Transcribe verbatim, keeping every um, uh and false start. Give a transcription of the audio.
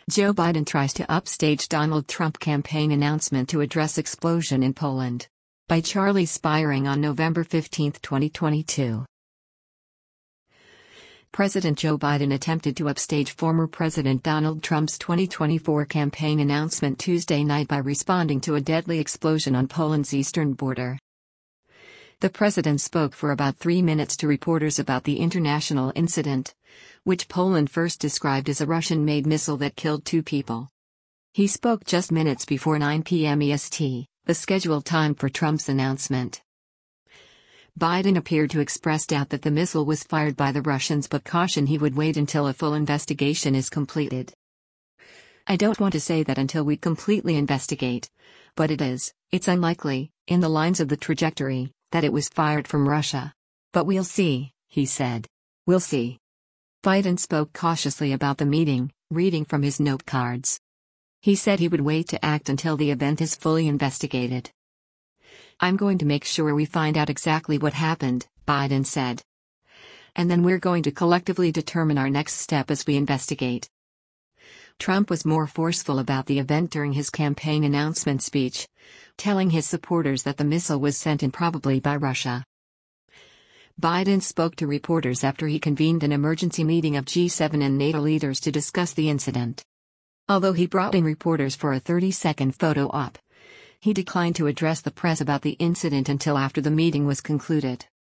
Joe Biden tries to upstage Donald Trump campaign announcement to address explosion in Poland. By Charlie Spiering on November fifteenth, twenty twenty-two. President Joe Biden attempted to upstage former President Donald Trump's twenty twenty-four campaign announcement Tuesday night by responding to a deadly explosion on Poland's eastern border. The president spoke for about three minutes to reporters about the international incident, which Poland first described as a Russian-made missile that killed two people. He spoke just minutes before nine p m E S T, the scheduled time for Trump's announcement. Biden appeared to express doubt that the missile was fired by the Russians but cautioned he would wait until a full investigation is completed. "I don't want to say that until we completely investigate, but it is, it's unlikely, in the lines of the trajectory, that it was fired from Russia. But we'll see," he said. "We'll see." Biden spoke cautiously about the meeting, reading from his note cards. He said he would wait to act until the event is fully investigated. "I'm going to make sure we find out exactly what happened," Biden said. "And then we're going to collectively determine our next step as we investigate." Trump was more forceful about the event during his campaign announcement speech, telling his supporters that the missile was sent in probably by Russia. Biden spoke to reporters after he convened an emergency meeting of G seven and NATO leaders to discuss the incident. Although he brought in reporters for a thirty-second photo op, he declined to address the press about the incident until after the meeting was concluded.